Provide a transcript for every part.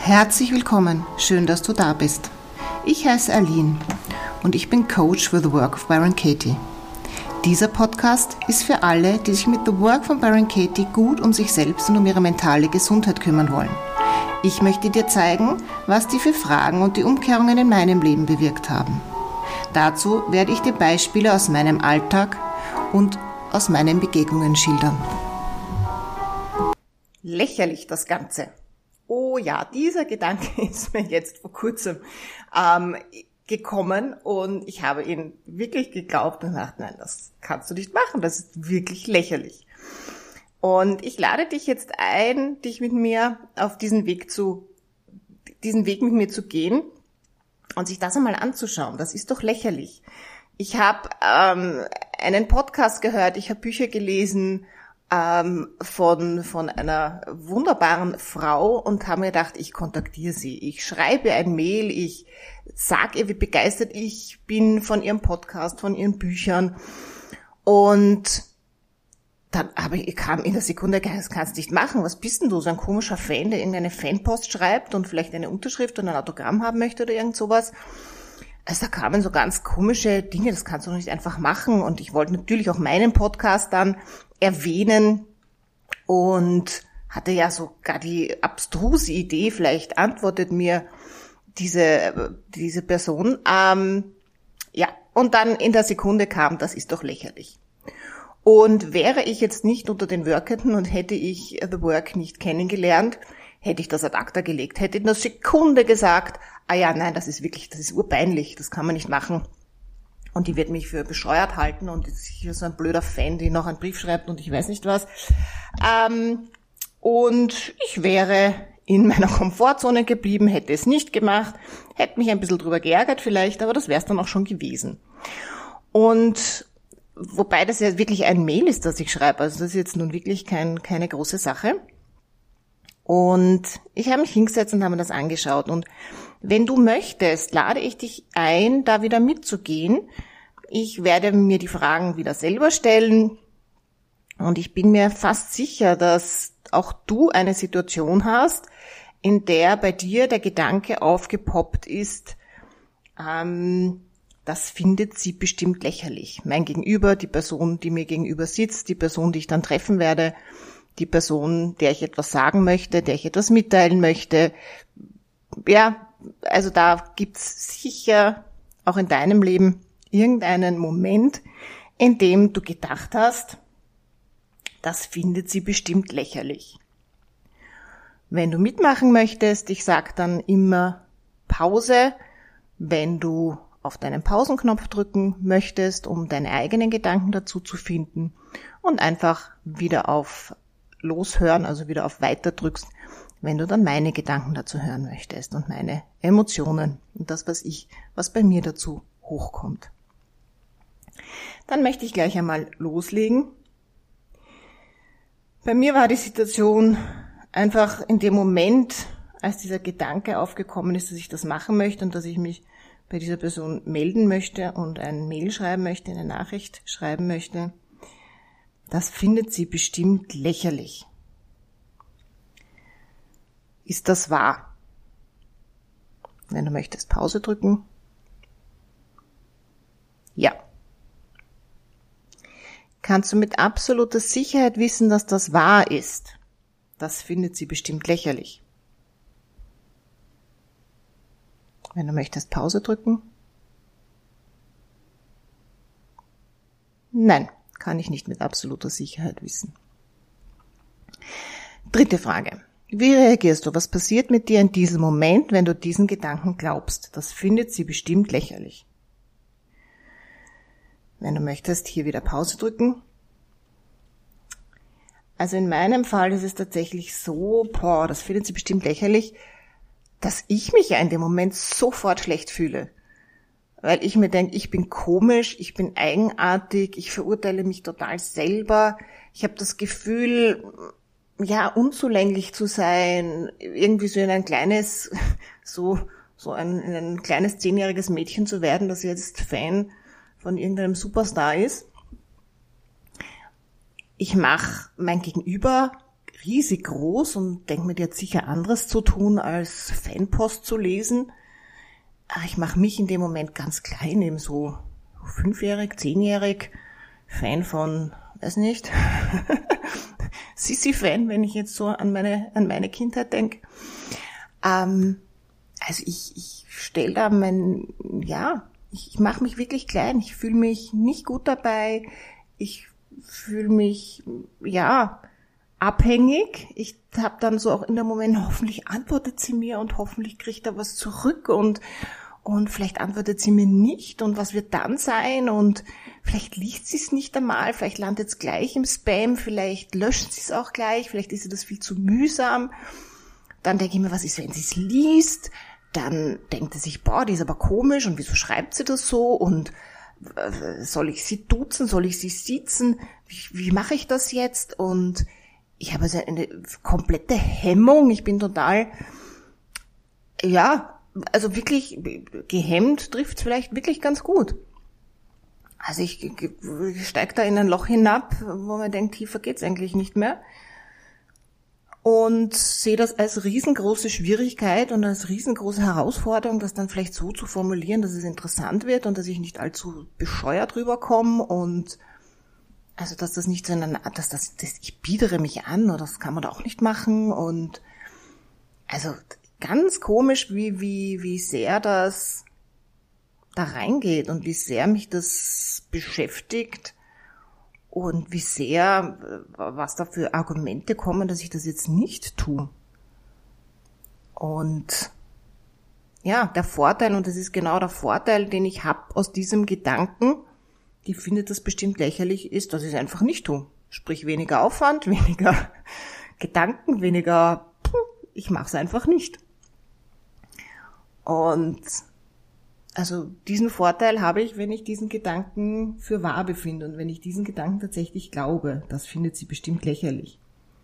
Herzlich willkommen, schön, dass du da bist. Ich heiße Aline und ich bin Coach für The Work of Byron Katie. Dieser Podcast ist für alle, die sich mit The Work von Byron Katie gut um sich selbst und um ihre mentale Gesundheit kümmern wollen. Ich möchte dir zeigen, was die 5 Fragen und die Umkehrungen in meinem Leben bewirkt haben. Dazu werde ich dir Beispiele aus meinem Alltag und aus meinen Begegnungen schildern. Lächerlich das Ganze. Oh ja, dieser Gedanke ist mir jetzt vor kurzem gekommen und ich habe ihn wirklich geglaubt und gedacht, nein, das kannst du nicht machen, das ist wirklich lächerlich. Und ich lade dich jetzt ein, dich mit mir auf diesen Weg mit mir zu gehen und sich das einmal anzuschauen. Das ist doch lächerlich. Ich habe einen Podcast gehört, ich habe Bücher gelesen von einer wunderbaren Frau und habe mir gedacht, ich kontaktiere sie. Ich schreibe ein Mail, ich sage ihr, wie begeistert ich bin von ihrem Podcast, von ihren Büchern. Und dann kam in der Sekunde, das kannst du nicht machen. Was bist denn du, so ein komischer Fan, der irgendeine Fanpost schreibt und vielleicht eine Unterschrift und ein Autogramm haben möchte oder irgend sowas? Also da kamen so ganz komische Dinge, das kannst du doch nicht einfach machen. Und ich wollte natürlich auch meinen Podcast dann erwähnen und hatte ja sogar die abstruse Idee, vielleicht antwortet mir diese Person. Ja, und dann in der Sekunde kam, das ist doch lächerlich. Und wäre ich jetzt nicht unter den Workenden und hätte ich The Work nicht kennengelernt, hätte ich das ad acta gelegt, hätte in der Sekunde gesagt, ja, nein, das ist urpeinlich, das kann man nicht machen. Und die wird mich für bescheuert halten und ist sicher so ein blöder Fan, die noch einen Brief schreibt und ich weiß nicht was. Und ich wäre in meiner Komfortzone geblieben, hätte es nicht gemacht, hätte mich ein bisschen drüber geärgert vielleicht, aber das wäre es dann auch schon gewesen. Und wobei das ja wirklich ein Mail ist, das ich schreibe, also das ist jetzt nun wirklich keine große Sache. Und ich habe mich hingesetzt und habe mir das angeschaut. Und wenn du möchtest, lade ich dich ein, da wieder mitzugehen. Ich werde mir die Fragen wieder selber stellen. Und ich bin mir fast sicher, dass auch du eine Situation hast, in der bei dir der Gedanke aufgepoppt ist, das findet sie bestimmt lächerlich. Mein Gegenüber, die Person, die mir gegenüber sitzt, die Person, die ich dann treffen werde, die Person, der ich etwas sagen möchte, der ich etwas mitteilen möchte. Ja, also da gibt's sicher auch in deinem Leben irgendeinen Moment, in dem du gedacht hast, das findet sie bestimmt lächerlich. Wenn du mitmachen möchtest, ich sage dann immer Pause, wenn du auf deinen Pausenknopf drücken möchtest, um deine eigenen Gedanken dazu zu finden und einfach wieder auf Loshören, also wieder auf Weiter drückst, wenn du dann meine Gedanken dazu hören möchtest und meine Emotionen und das, was bei mir dazu hochkommt. Dann möchte ich gleich einmal loslegen. Bei mir war die Situation einfach in dem Moment, als dieser Gedanke aufgekommen ist, dass ich das machen möchte und dass ich mich bei dieser Person melden möchte und ein Mail schreiben möchte, eine Nachricht schreiben möchte, das findet sie bestimmt lächerlich. Ist das wahr? Wenn du möchtest, Pause drücken. Ja. Kannst du mit absoluter Sicherheit wissen, dass das wahr ist? Das findet sie bestimmt lächerlich. Wenn du möchtest, Pause drücken. Nein, kann ich nicht mit absoluter Sicherheit wissen. 3. Frage. Wie reagierst du? Was passiert mit dir in diesem Moment, wenn du diesen Gedanken glaubst? Das findet sie bestimmt lächerlich. Wenn du möchtest, hier wieder Pause drücken. Also in meinem Fall ist es tatsächlich so, das findet sie bestimmt lächerlich, dass ich mich ja in dem Moment sofort schlecht fühle. Weil ich mir denke, ich bin komisch, ich bin eigenartig, ich verurteile mich total selber. Ich habe das Gefühl, ja, unzulänglich zu sein, irgendwie so in ein kleines, ein kleines 10-jähriges Mädchen zu werden, das jetzt Fan von irgendeinem Superstar ist. Ich mache mein Gegenüber riesig groß und denke mir, die hat sicher anderes zu tun, als Fanpost zu lesen. Aber ich mache mich in dem Moment ganz klein, eben so 5-jährig, 10-jährig, Fan von, weiß nicht, Sissi-Fan, wenn ich jetzt so an meine Kindheit denke. Also ich stelle da ich mache mich wirklich klein. Ich fühle mich nicht gut dabei. Ich fühle mich, abhängig. Ich habe dann so auch in dem Moment, hoffentlich antwortet sie mir und hoffentlich kriegt er was zurück und vielleicht antwortet sie mir nicht und was wird dann sein und vielleicht liest sie es nicht einmal, vielleicht landet es gleich im Spam, vielleicht löscht sie es auch gleich, vielleicht ist ihr das viel zu mühsam. Dann denke ich mir, was ist, wenn sie es liest? Dann denkt sie sich, die ist aber komisch und wieso schreibt sie das so und soll ich sie duzen, soll ich sie siezen? Wie mache ich das jetzt? Und ich habe also eine komplette Hemmung. Ich bin total, also wirklich gehemmt trifft es vielleicht wirklich ganz gut. Also ich steige da in ein Loch hinab, wo man denkt, tiefer geht's eigentlich nicht mehr. Und sehe das als riesengroße Schwierigkeit und als riesengroße Herausforderung, das dann vielleicht so zu formulieren, dass es interessant wird und dass ich nicht allzu bescheuert rüberkomme und also dass das nicht so ich biedere mich an oder das kann man da auch nicht machen und also ganz komisch, wie sehr das da reingeht und wie sehr mich das beschäftigt. Und wie sehr, was da für Argumente kommen, dass ich das jetzt nicht tue. Und ja, der Vorteil, und das ist genau der Vorteil, den ich habe aus diesem Gedanken, die findet das bestimmt lächerlich, ist, dass ich es einfach nicht tue. Sprich weniger Aufwand, weniger Gedanken, weniger, ich mache es einfach nicht. Und also diesen Vorteil habe ich, wenn ich diesen Gedanken für wahr befinde und wenn ich diesen Gedanken tatsächlich glaube. Das findet sie bestimmt lächerlich.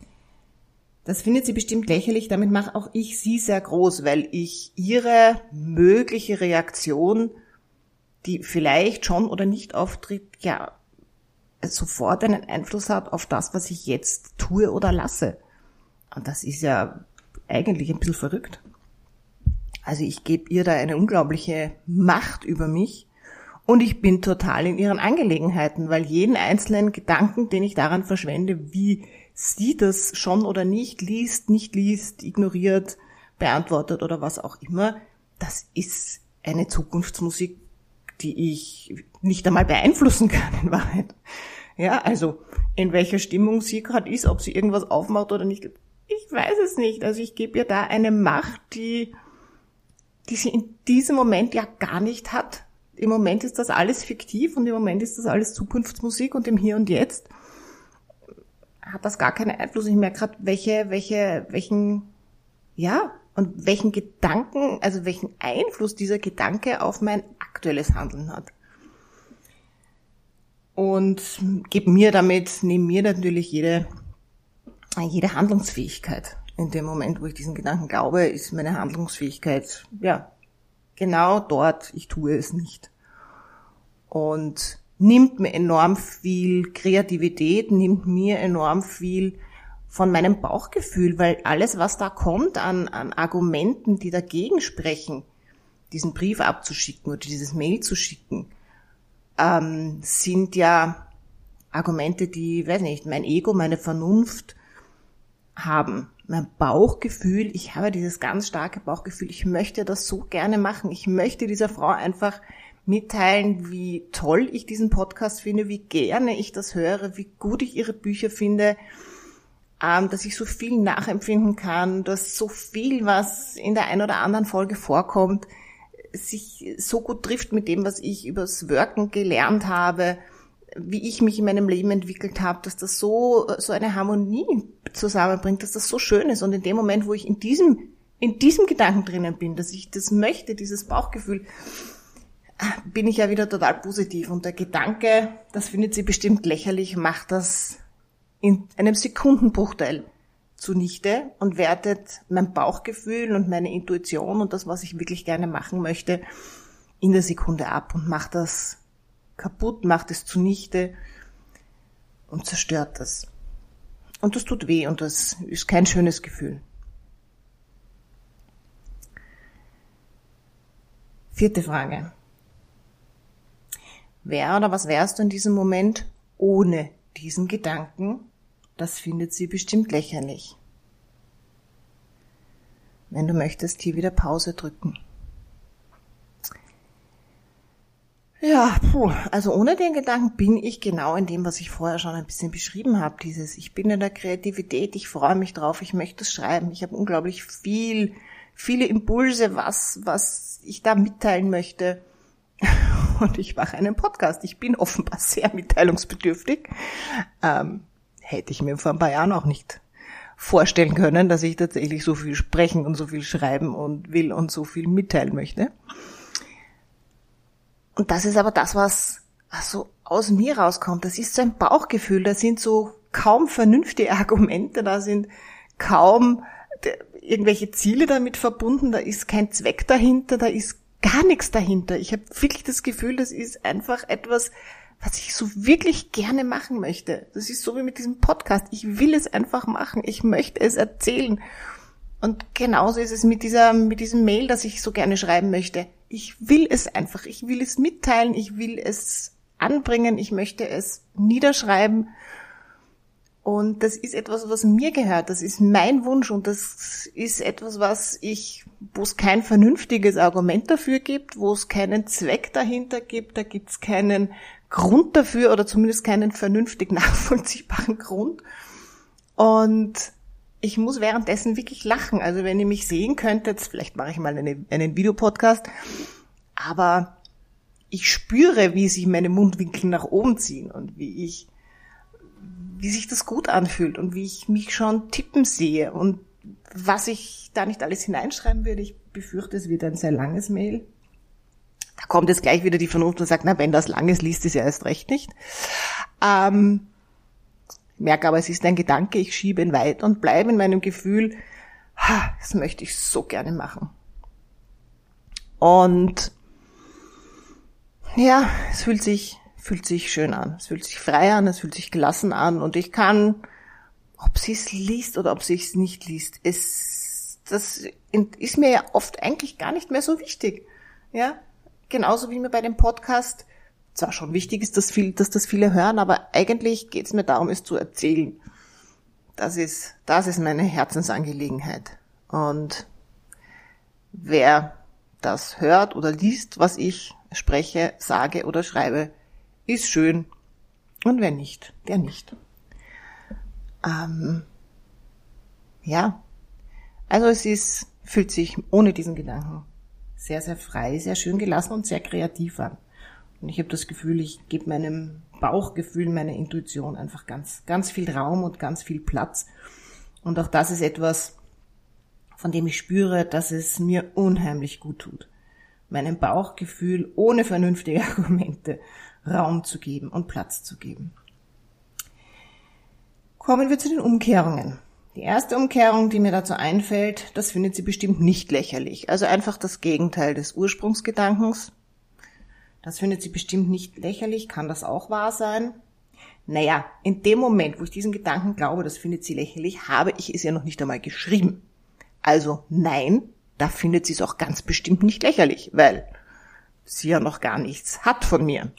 Damit mache auch ich sie sehr groß, weil ich ihre mögliche Reaktion, die vielleicht schon oder nicht auftritt, sofort einen Einfluss hat auf das, was ich jetzt tue oder lasse. Und das ist ja eigentlich ein bisschen verrückt. Also ich gebe ihr da eine unglaubliche Macht über mich und ich bin total in ihren Angelegenheiten, weil jeden einzelnen Gedanken, den ich daran verschwende, wie sie das schon oder nicht liest, ignoriert, beantwortet oder was auch immer, das ist eine Zukunftsmusik, die ich nicht einmal beeinflussen kann in Wahrheit. Ja, also in welcher Stimmung sie gerade ist, ob sie irgendwas aufmacht oder nicht, ich weiß es nicht. Also ich gebe ihr da eine Macht, die sie in diesem Moment ja gar nicht hat. Im Moment ist das alles fiktiv und im Moment ist das alles Zukunftsmusik und im Hier und Jetzt hat das gar keinen Einfluss. Ich merke gerade, welchen Gedanken, also welchen Einfluss dieser Gedanke auf mein aktuelles Handeln hat. Und nehme mir natürlich jede Handlungsfähigkeit. In dem Moment, wo ich diesen Gedanken glaube, ist meine Handlungsfähigkeit, genau dort, ich tue es nicht. Und nimmt mir enorm viel Kreativität, nimmt mir enorm viel von meinem Bauchgefühl, weil alles, was da kommt an Argumenten, die dagegen sprechen, diesen Brief abzuschicken oder dieses Mail zu schicken, sind ja Argumente, die, weiß nicht, mein Ego, meine Vernunft haben. Mein Bauchgefühl, ich habe dieses ganz starke Bauchgefühl, ich möchte das so gerne machen. Ich möchte dieser Frau einfach mitteilen, wie toll ich diesen Podcast finde, wie gerne ich das höre, wie gut ich ihre Bücher finde, dass ich so viel nachempfinden kann, dass so viel, was in der einen oder anderen Folge vorkommt, sich so gut trifft mit dem, was ich übers Worken gelernt habe, wie ich mich in meinem Leben entwickelt habe, dass das so eine Harmonie zusammenbringt, dass das so schön ist. Und in dem Moment, wo ich in diesem Gedanken drinnen bin, dass ich das möchte, dieses Bauchgefühl, bin ich ja wieder total positiv. Und der Gedanke, das findet sie bestimmt lächerlich, macht das in einem Sekundenbruchteil zunichte und wertet mein Bauchgefühl und meine Intuition und das, was ich wirklich gerne machen möchte, in der Sekunde ab und macht das kaputt, macht es zunichte und zerstört das. Und das tut weh und das ist kein schönes Gefühl. 4. Frage. Wer oder was wärst du in diesem Moment ohne diesen Gedanken? Das findet sie bestimmt lächerlich. Wenn du möchtest, hier wieder Pause drücken. Ja, also ohne den Gedanken bin ich genau in dem, was ich vorher schon ein bisschen beschrieben habe. Ich bin in der Kreativität, ich freue mich drauf, ich möchte es schreiben. Ich habe unglaublich viele Impulse, was ich da mitteilen möchte. Und ich mache einen Podcast. Ich bin offenbar sehr mitteilungsbedürftig. Hätte ich mir vor ein paar Jahren auch nicht vorstellen können, dass ich tatsächlich so viel sprechen und so viel schreiben und will und so viel mitteilen möchte. Und das ist aber das, was so aus mir rauskommt. Das ist so ein Bauchgefühl. Da sind so kaum vernünftige Argumente. Da sind kaum irgendwelche Ziele damit verbunden. Da ist kein Zweck dahinter. Da ist gar nichts dahinter. Ich habe wirklich das Gefühl, das ist einfach etwas, was ich so wirklich gerne machen möchte. Das ist so wie mit diesem Podcast. Ich will es einfach machen. Ich möchte es erzählen. Und genauso ist es mit diesem Mail, das ich so gerne schreiben möchte. Ich will es einfach. Ich will es mitteilen. Ich will es anbringen. Ich möchte es niederschreiben. Und das ist etwas, was mir gehört. Das ist mein Wunsch und das ist etwas, wo es kein vernünftiges Argument dafür gibt, wo es keinen Zweck dahinter gibt. Da gibt es keinen Grund dafür oder zumindest keinen vernünftig nachvollziehbaren Grund. Und ich muss währenddessen wirklich lachen. Also wenn ihr mich sehen könntet, vielleicht mache ich mal einen Videopodcast, aber ich spüre, wie sich meine Mundwinkel nach oben ziehen und wie sich das gut anfühlt und wie ich mich schon tippen sehe und was ich da nicht alles hineinschreiben würde. Ich befürchte, es wird ein sehr langes Mail. Da kommt jetzt gleich wieder die Vernunft und sagt, na, wenn das lang ist, liest es ja erst recht nicht. Merke aber, es ist ein Gedanke, ich schiebe ihn weit und bleibe in meinem Gefühl, das möchte ich so gerne machen. Und ja, es fühlt sich schön an, es fühlt sich frei an, es fühlt sich gelassen an und ich kann, ob sie es liest oder ob sie es nicht liest, das ist mir ja oft eigentlich gar nicht mehr so wichtig. Ja, genauso wie mir bei dem Podcast zwar schon wichtig ist, dass das viele hören, aber eigentlich geht es mir darum, es zu erzählen. Das ist meine Herzensangelegenheit. Und wer das hört oder liest, was ich spreche, sage oder schreibe, ist schön. Und wer nicht, der nicht. Ja, also fühlt sich ohne diesen Gedanken sehr, sehr frei, sehr schön gelassen und sehr kreativ an. Und ich habe das Gefühl, ich gebe meinem Bauchgefühl, meiner Intuition einfach ganz, ganz viel Raum und ganz viel Platz. Und auch das ist etwas, von dem ich spüre, dass es mir unheimlich gut tut. Meinem Bauchgefühl ohne vernünftige Argumente Raum zu geben und Platz zu geben. Kommen wir zu den Umkehrungen. Die erste Umkehrung, die mir dazu einfällt, das findet sie bestimmt nicht lächerlich. Also einfach das Gegenteil des Ursprungsgedankens. Das findet sie bestimmt nicht lächerlich. Kann das auch wahr sein? Naja, in dem Moment, wo ich diesen Gedanken glaube, das findet sie lächerlich, habe ich es ja noch nicht einmal geschrieben. Also nein, da findet sie es auch ganz bestimmt nicht lächerlich, weil sie ja noch gar nichts hat von mir.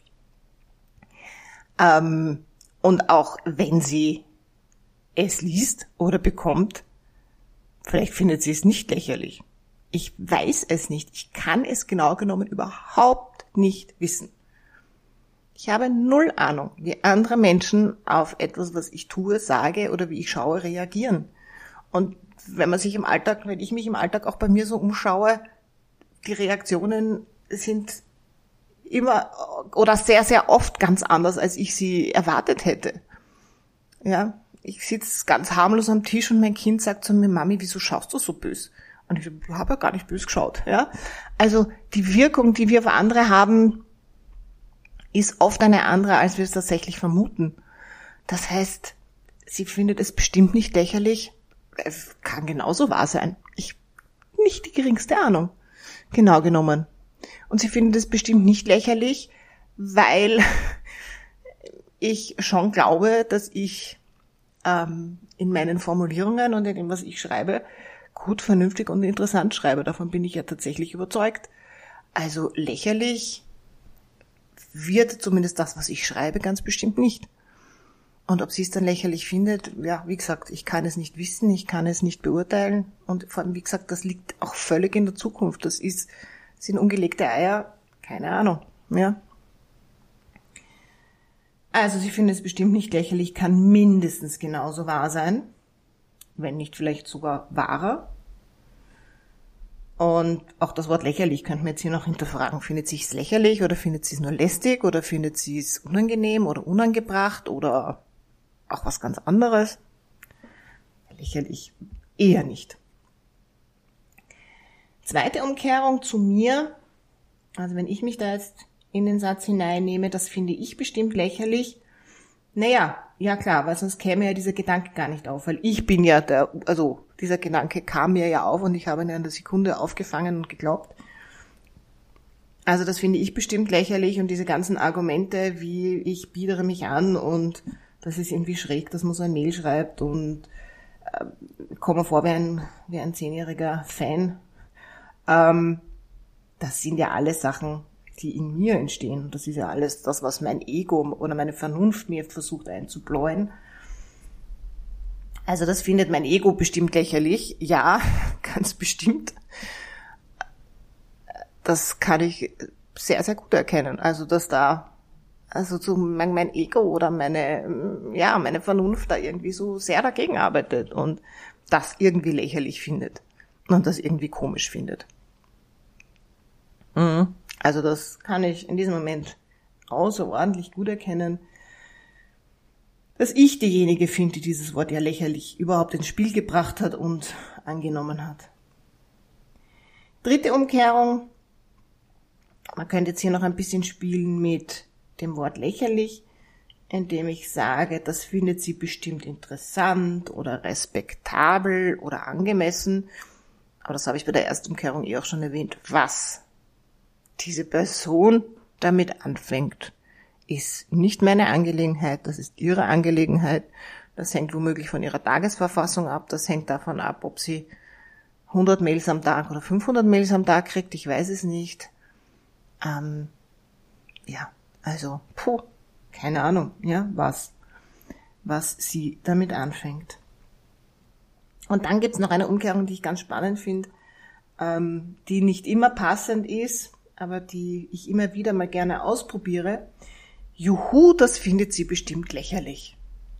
Und auch wenn sie es liest oder bekommt, vielleicht findet sie es nicht lächerlich. Ich weiß es nicht. Ich kann es genau genommen überhaupt nicht wissen. Ich habe 0 Ahnung, wie andere Menschen auf etwas, was ich tue, sage oder wie ich schaue, reagieren. Und wenn ich mich im Alltag auch bei mir so umschaue, die Reaktionen sind immer oder sehr, sehr oft ganz anders, als ich sie erwartet hätte. Ja, ich sitze ganz harmlos am Tisch und mein Kind sagt zu mir, Mami, wieso schaust du so böse? Und ich habe ja gar nicht böse geschaut. Ja? Also die Wirkung, die wir auf andere haben, ist oft eine andere, als wir es tatsächlich vermuten. Das heißt, sie findet es bestimmt nicht lächerlich. Es kann genauso wahr sein. Ich nicht die geringste Ahnung. Genau genommen. Und sie findet es bestimmt nicht lächerlich, weil ich schon glaube, dass ich in meinen Formulierungen und in dem, was ich schreibe, gut, vernünftig und interessant schreibe. Davon bin ich ja tatsächlich überzeugt. Also lächerlich wird zumindest das, was ich schreibe, ganz bestimmt nicht. Und ob sie es dann lächerlich findet, ja, wie gesagt, ich kann es nicht wissen, ich kann es nicht beurteilen. Und vor allem, wie gesagt, das liegt auch völlig in der Zukunft. Sind ungelegte Eier, keine Ahnung, ja. Also sie findet es bestimmt nicht lächerlich, kann mindestens genauso wahr sein, wenn nicht vielleicht sogar wahrer. Und auch das Wort lächerlich könnte man jetzt hier noch hinterfragen. Findet sie es lächerlich oder findet sie es nur lästig oder findet sie es unangenehm oder unangebracht oder auch was ganz anderes? Lächerlich eher nicht. Zweite Umkehrung zu mir, also wenn ich mich da jetzt in den Satz hineinnehme, das finde ich bestimmt lächerlich. Naja, ja klar, weil sonst käme ja dieser Gedanke gar nicht auf, weil ich bin ja dieser Gedanke kam mir ja auf und ich habe ihn in der Sekunde aufgefangen und geglaubt. Also das finde ich bestimmt lächerlich und diese ganzen Argumente, wie ich biedere mich an und das ist irgendwie schräg, dass man so ein Mail schreibt und komme vor wie ein 10-jähriger Fan. Das sind ja alles Sachen, die in mir entstehen. Das ist ja alles das, was mein Ego oder meine Vernunft mir versucht einzubläuen. Also das findet mein Ego bestimmt lächerlich. Ja, ganz bestimmt. Das kann ich sehr, sehr gut erkennen. Also dass mein Ego oder meine Vernunft da irgendwie so sehr dagegen arbeitet und das irgendwie lächerlich findet und das irgendwie komisch findet. Also das kann ich in diesem Moment außerordentlich gut erkennen, dass ich diejenige finde, die dieses Wort ja lächerlich überhaupt ins Spiel gebracht hat und angenommen hat. Dritte Umkehrung. Man könnte jetzt hier noch ein bisschen spielen mit dem Wort lächerlich, indem ich sage, das findet sie bestimmt interessant oder respektabel oder angemessen. Aber das habe ich bei der ersten Umkehrung auch schon erwähnt. Was diese Person damit anfängt, ist nicht meine Angelegenheit, das ist ihre Angelegenheit. Das hängt womöglich von ihrer Tagesverfassung ab, das hängt davon ab, ob sie 100 Mails am Tag oder 500 Mails am Tag kriegt, ich weiß es nicht. Keine Ahnung, ja, was sie damit anfängt. Und dann gibt's noch eine Umkehrung, die ich ganz spannend finde, die nicht immer passend ist, aber die ich immer wieder mal gerne ausprobiere. Juhu, das findet sie bestimmt lächerlich.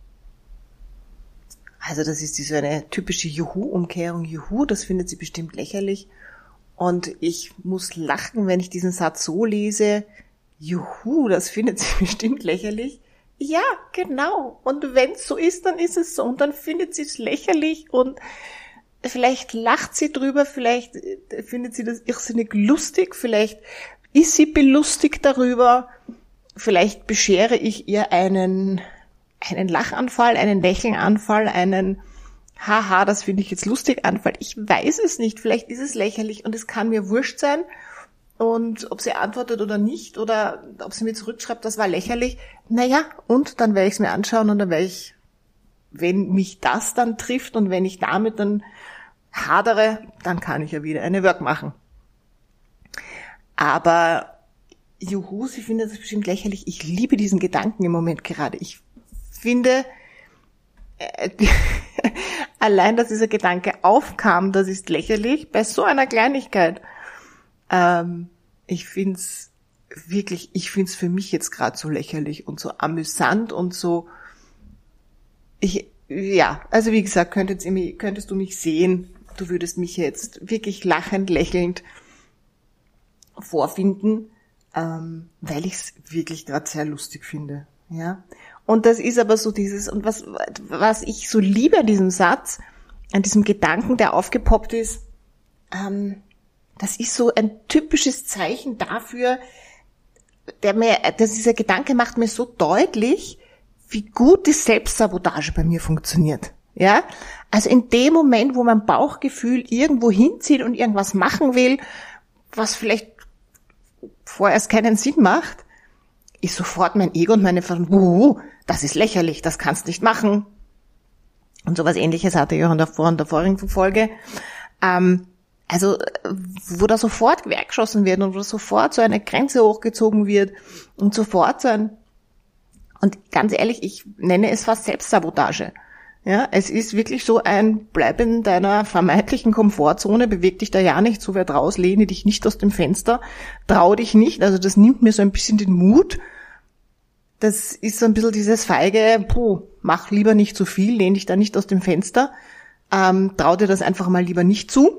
Also das ist so eine typische Juhu-Umkehrung. Juhu, das findet sie bestimmt lächerlich. Und ich muss lachen, wenn ich diesen Satz so lese. Juhu, das findet sie bestimmt lächerlich. Ja, genau. Und wenn es so ist, dann ist es so. Und dann findet sie es lächerlich und vielleicht lacht sie drüber, vielleicht findet sie das irrsinnig lustig, vielleicht ist sie belustigt darüber, vielleicht beschere ich ihr einen Lachanfall, einen Lächelnanfall, einen Haha, das finde ich jetzt lustig Anfall. Ich weiß es nicht, vielleicht ist es lächerlich und es kann mir wurscht sein und ob sie antwortet oder nicht oder ob sie mir zurückschreibt, das war lächerlich. Naja, und dann werde ich es mir anschauen und dann werde ich, wenn mich das dann trifft und wenn ich damit dann hadere, dann kann ich ja wieder eine Work machen. Aber juhu, sie findet das bestimmt lächerlich. Ich liebe diesen Gedanken im Moment gerade. Ich finde, allein, dass dieser Gedanke aufkam, das ist lächerlich, bei so einer Kleinigkeit. Ich find's für mich jetzt gerade so lächerlich und so amüsant und so, also wie gesagt, könntest du mich sehen, du würdest mich jetzt wirklich lachend, lächelnd vorfinden, weil ich es wirklich gerade sehr lustig finde, ja. Und das ist aber so dieses, und was ich so liebe an diesem Satz, an diesem Gedanken, der aufgepoppt ist, das ist so ein typisches Zeichen dafür, dieser Gedanke macht mir so deutlich, wie gut die Selbstsabotage bei mir funktioniert, ja. Also in dem Moment, wo mein Bauchgefühl irgendwo hinzieht und irgendwas machen will, was vielleicht vorerst keinen Sinn macht, ist sofort mein Ego und meine Vernunft, das ist lächerlich, das kannst nicht machen. Und sowas Ähnliches hatte ich auch in der vorigen Folge. Also, wo da sofort quergeschossen wird und wo sofort so eine Grenze hochgezogen wird und sofort und ganz ehrlich, ich nenne es fast Selbstsabotage. Ja, es ist wirklich so ein Bleib in deiner vermeintlichen Komfortzone, beweg dich da ja nicht so weit raus, lehne dich nicht aus dem Fenster, trau dich nicht. Also das nimmt mir so ein bisschen den Mut. Das ist so ein bisschen dieses feige, mach lieber nicht zu viel, lehn dich da nicht aus dem Fenster, trau dir das einfach mal lieber nicht zu.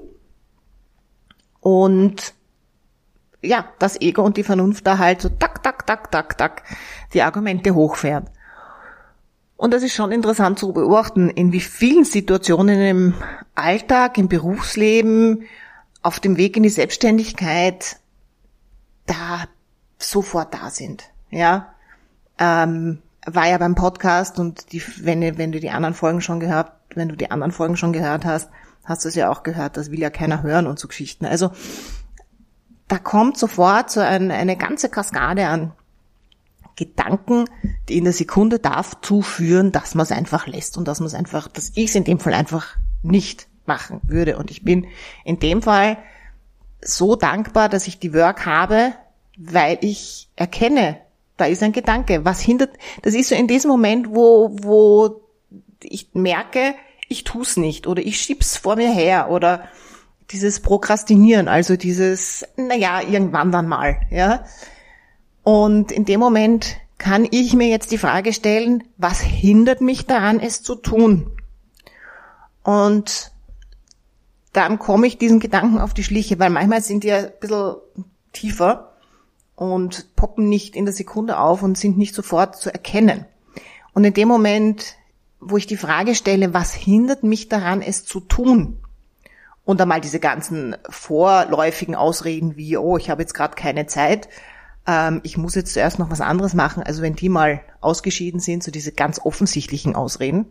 Und ja, das Ego und die Vernunft da halt so tak, die Argumente hochfährt. Und das ist schon interessant zu beobachten, in wie vielen Situationen im Alltag, im Berufsleben, auf dem Weg in die Selbstständigkeit da sofort da sind. Ja, war ja beim Podcast und wenn du die anderen Folgen schon gehört hast, hast du es ja auch gehört, das will ja keiner hören und so Geschichten. Also da kommt sofort so eine ganze Kaskade an Gedanken, die in der Sekunde dazu führen, dass man es einfach lässt und dass ich es in dem Fall einfach nicht machen würde. Und ich bin in dem Fall so dankbar, dass ich die Work habe, weil ich erkenne, da ist ein Gedanke. Was hindert, das ist so in diesem Moment, wo ich merke, ich tu's nicht oder ich schieb's vor mir her oder dieses Prokrastinieren, also dieses, irgendwann dann mal, ja. Und in dem Moment kann ich mir jetzt die Frage stellen, was hindert mich daran, es zu tun? Und dann komme ich diesen Gedanken auf die Schliche, weil manchmal sind die ja ein bisschen tiefer und poppen nicht in der Sekunde auf und sind nicht sofort zu erkennen. Und in dem Moment, wo ich die Frage stelle, was hindert mich daran, es zu tun? Und einmal diese ganzen vorläufigen Ausreden wie, ich habe jetzt gerade keine Zeit, ich muss jetzt zuerst noch was anderes machen. Also wenn die mal ausgeschieden sind, so diese ganz offensichtlichen Ausreden.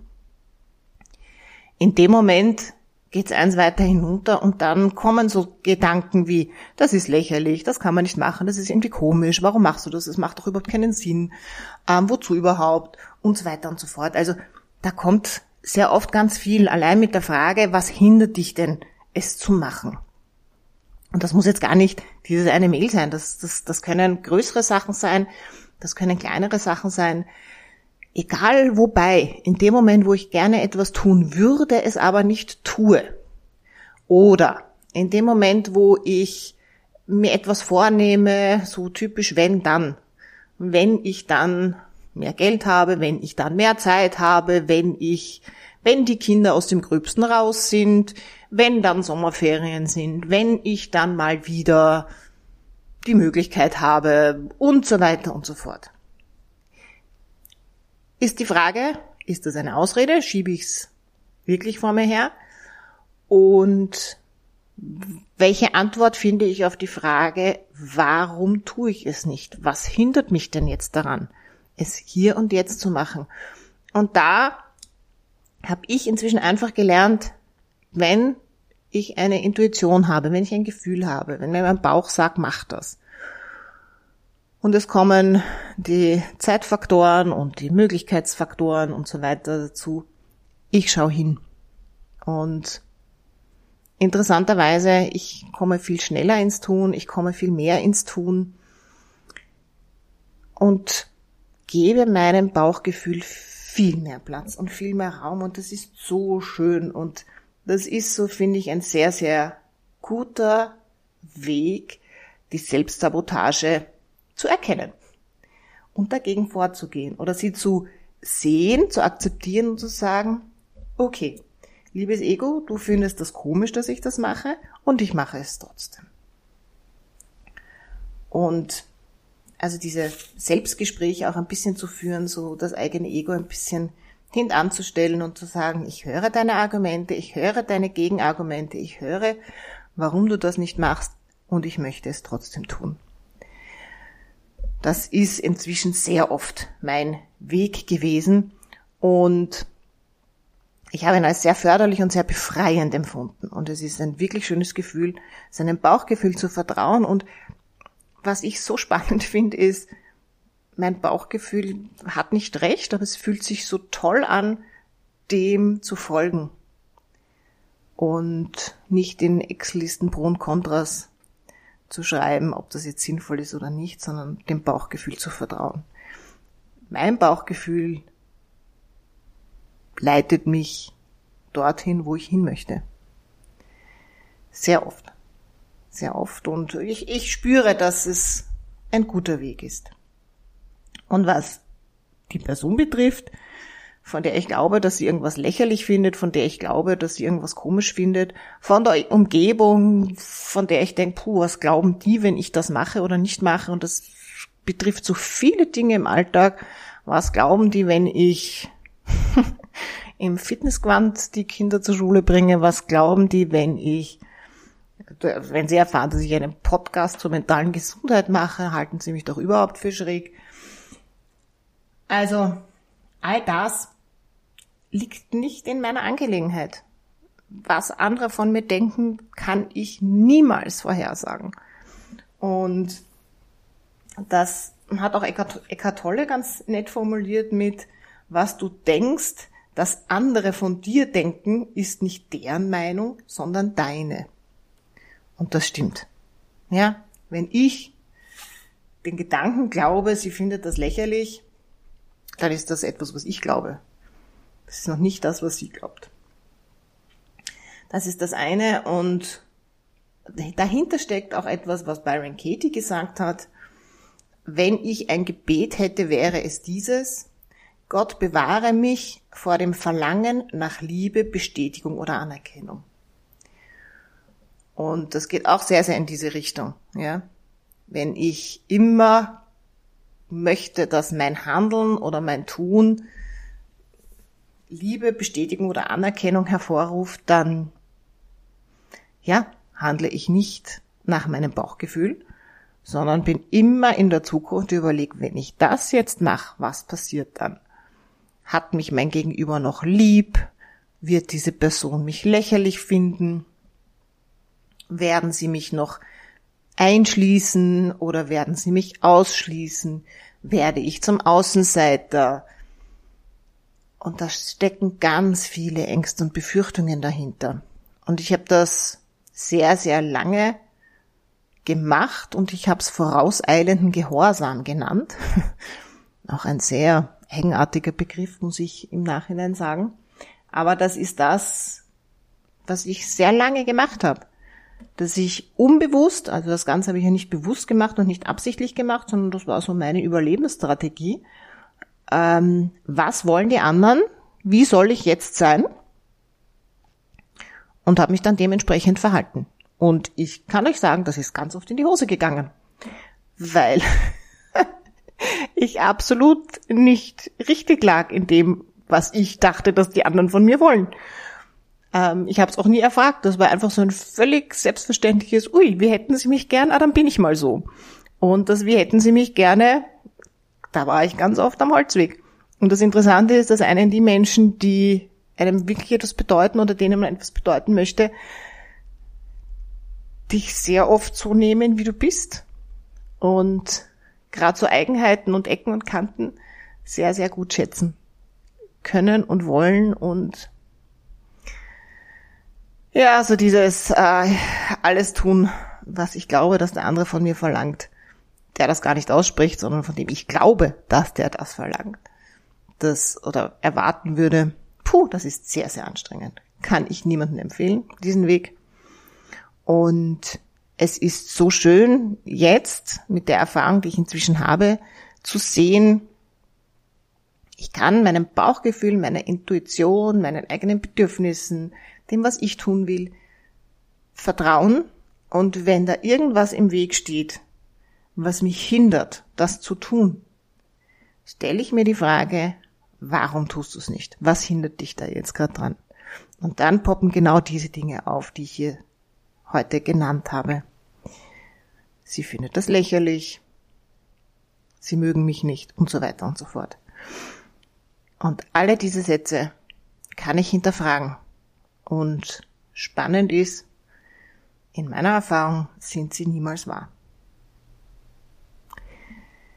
In dem Moment geht's eins weiter hinunter und dann kommen so Gedanken wie, das ist lächerlich, das kann man nicht machen, das ist irgendwie komisch, warum machst du das? Das macht doch überhaupt keinen Sinn, wozu überhaupt und so weiter und so fort. Also da kommt sehr oft ganz viel allein mit der Frage, was hindert dich denn, es zu machen? Und das muss jetzt gar nicht dieses eine Mail sein, das können größere Sachen sein, das können kleinere Sachen sein, egal wobei, in dem Moment, wo ich gerne etwas tun würde, es aber nicht tue. Oder in dem Moment, wo ich mir etwas vornehme, so typisch wenn ich dann mehr Geld habe, wenn ich dann mehr Zeit habe, wenn die Kinder aus dem Gröbsten raus sind, wenn dann Sommerferien sind, wenn ich dann mal wieder die Möglichkeit habe und so weiter und so fort. Ist die Frage, ist das eine Ausrede? Schiebe ich es wirklich vor mir her? Und welche Antwort finde ich auf die Frage, warum tue ich es nicht? Was hindert mich denn jetzt daran, es hier und jetzt zu machen? Und da habe ich inzwischen einfach gelernt, wenn ich eine Intuition habe, wenn ich ein Gefühl habe, wenn mir mein Bauch sagt, mach das. Und es kommen die Zeitfaktoren und die Möglichkeitsfaktoren und so weiter dazu. Ich schaue hin. Und interessanterweise, ich komme viel schneller ins Tun, ich komme viel mehr ins Tun und gebe meinem Bauchgefühl viel mehr Platz und viel mehr Raum und das ist so schön und das ist so, finde ich, ein sehr, sehr guter Weg, die Selbstsabotage zu erkennen und dagegen vorzugehen oder sie zu sehen, zu akzeptieren und zu sagen, okay, liebes Ego, du findest das komisch, dass ich das mache und ich mache es trotzdem. Und also diese Selbstgespräche auch ein bisschen zu führen, so das eigene Ego ein bisschen hintanzustellen und zu sagen, ich höre deine Argumente, ich höre deine Gegenargumente, ich höre, warum du das nicht machst und ich möchte es trotzdem tun. Das ist inzwischen sehr oft mein Weg gewesen und ich habe ihn als sehr förderlich und sehr befreiend empfunden und es ist ein wirklich schönes Gefühl, seinem Bauchgefühl zu vertrauen und was ich so spannend finde, ist, mein Bauchgefühl hat nicht recht, aber es fühlt sich so toll an, dem zu folgen und nicht in Excel-Listen Pro und Kontras zu schreiben, ob das jetzt sinnvoll ist oder nicht, sondern dem Bauchgefühl zu vertrauen. Mein Bauchgefühl leitet mich dorthin, wo ich hin möchte. Sehr oft. Sehr oft. Und ich spüre, dass es ein guter Weg ist. Und was die Person betrifft, von der ich glaube, dass sie irgendwas lächerlich findet, von der ich glaube, dass sie irgendwas komisch findet, von der Umgebung, von der ich denke, was glauben die, wenn ich das mache oder nicht mache? Und das betrifft so viele Dinge im Alltag. Was glauben die, wenn ich im Fitnessquant die Kinder zur Schule bringe? Was glauben die, wenn sie erfahren, dass ich einen Podcast zur mentalen Gesundheit mache? Halten sie mich doch überhaupt für schräg? Also, all das liegt nicht in meiner Angelegenheit. Was andere von mir denken, kann ich niemals vorhersagen. Und das hat auch Eckhart Tolle ganz nett formuliert mit, was du denkst, dass andere von dir denken, ist nicht deren Meinung, sondern deine. Und das stimmt. Ja, wenn ich den Gedanken glaube, sie findet das lächerlich, dann ist das etwas, was ich glaube. Das ist noch nicht das, was sie glaubt. Das ist das eine. Und dahinter steckt auch etwas, was Byron Katie gesagt hat. Wenn ich ein Gebet hätte, wäre es dieses: Gott, bewahre mich vor dem Verlangen nach Liebe, Bestätigung oder Anerkennung. Und das geht auch sehr, sehr in diese Richtung. Ja? Wenn ich immer möchte, dass mein Handeln oder mein Tun Liebe, Bestätigung oder Anerkennung hervorruft, dann handle ich nicht nach meinem Bauchgefühl, sondern bin immer in der Zukunft und überlege, wenn ich das jetzt mache, was passiert dann? Hat mich mein Gegenüber noch lieb? Wird diese Person mich lächerlich finden? Werden sie mich noch einschließen oder werden sie mich ausschließen? Werde ich zum Außenseiter? Und da stecken ganz viele Ängste und Befürchtungen dahinter. Und ich habe das sehr, sehr lange gemacht und ich habe es vorauseilenden Gehorsam genannt. Auch ein sehr eigenartiger Begriff, muss ich im Nachhinein sagen. Aber das ist das, was ich sehr lange gemacht habe. Dass ich unbewusst, also das Ganze habe ich ja nicht bewusst gemacht und nicht absichtlich gemacht, sondern das war so meine Überlebensstrategie. Was wollen die anderen? Wie soll ich jetzt sein? Und habe mich dann dementsprechend verhalten. Und ich kann euch sagen, das ist ganz oft in die Hose gegangen, weil ich absolut nicht richtig lag in dem, was ich dachte, dass die anderen von mir wollen. Ich habe es auch nie erfragt. Das war einfach so ein völlig selbstverständliches, wie hätten sie mich gern? Dann bin ich mal so. Und das, wie hätten sie mich gerne, da war ich ganz oft am Holzweg. Und das Interessante ist, dass einen die Menschen, die einem wirklich etwas bedeuten oder denen man etwas bedeuten möchte, dich sehr oft so nehmen, wie du bist. Und gerade so Eigenheiten und Ecken und Kanten sehr, sehr gut schätzen können und wollen. Und ja, also dieses alles tun, was ich glaube, dass der andere von mir verlangt, der das gar nicht ausspricht, sondern von dem ich glaube, dass der das verlangt, das oder erwarten würde, das ist sehr, sehr anstrengend. Kann ich niemandem empfehlen, diesen Weg. Und es ist so schön, jetzt mit der Erfahrung, die ich inzwischen habe, zu sehen, ich kann meinem Bauchgefühl, meiner Intuition, meinen eigenen Bedürfnissen, dem, was ich tun will, vertrauen. Und wenn da irgendwas im Weg steht, was mich hindert, das zu tun, stelle ich mir die Frage, warum tust du es nicht? Was hindert dich da jetzt gerade dran? Und dann poppen genau diese Dinge auf, die ich hier heute genannt habe. Sie findet das lächerlich, sie mögen mich nicht und so weiter und so fort. Und alle diese Sätze kann ich hinterfragen. Und spannend ist, in meiner Erfahrung sind sie niemals wahr.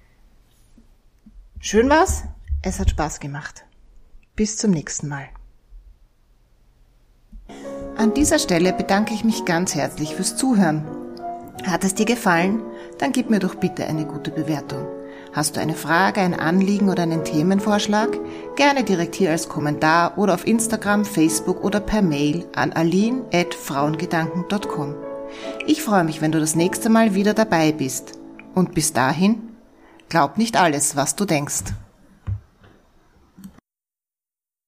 Schön war's, es hat Spaß gemacht. Bis zum nächsten Mal. An dieser Stelle bedanke ich mich ganz herzlich fürs Zuhören. Hat es dir gefallen? Dann gib mir doch bitte eine gute Bewertung. Hast du eine Frage, ein Anliegen oder einen Themenvorschlag? Gerne direkt hier als Kommentar oder auf Instagram, Facebook oder per Mail an aline@frauengedanken.com. Ich freue mich, wenn du das nächste Mal wieder dabei bist. Und bis dahin, glaub nicht alles, was du denkst.